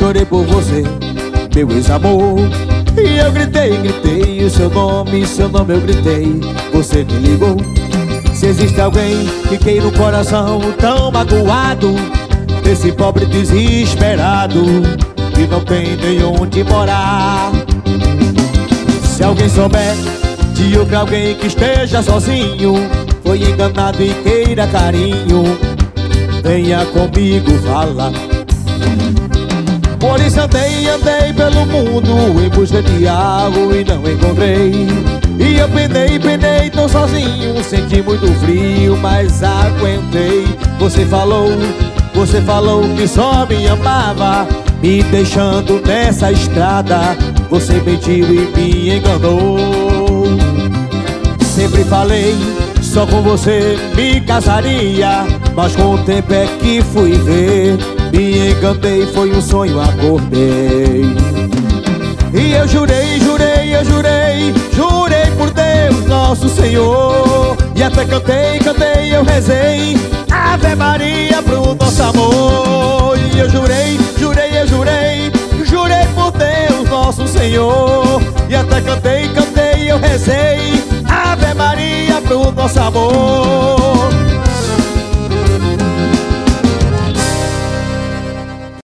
chorei por você, meu ex-amor. E eu gritei, gritei o seu nome eu gritei. Você me ligou. Se existe alguém que queira um coração tão magoado, esse pobre desesperado que não tem nem onde morar. Se alguém souber de outro alguém que esteja sozinho, foi enganado e queira carinho, venha comigo falar. Por isso andei pelo mundo em busca de algo e não encontrei. E eu penei tão sozinho, senti muito frio, mas aguentei. Você falou que só me amava, me deixando nessa estrada. Você mentiu e me enganou. Sempre falei, só com você me casaria, mas com o tempo é que fui ver, me enganei, foi um sonho, acordei. E eu jurei por Deus, nosso Senhor, e até cantei, eu rezei Ave Maria pro nosso amor. E eu jurei por Deus, nosso Senhor, e até cantei, eu rezei Ave Maria pro nosso amor.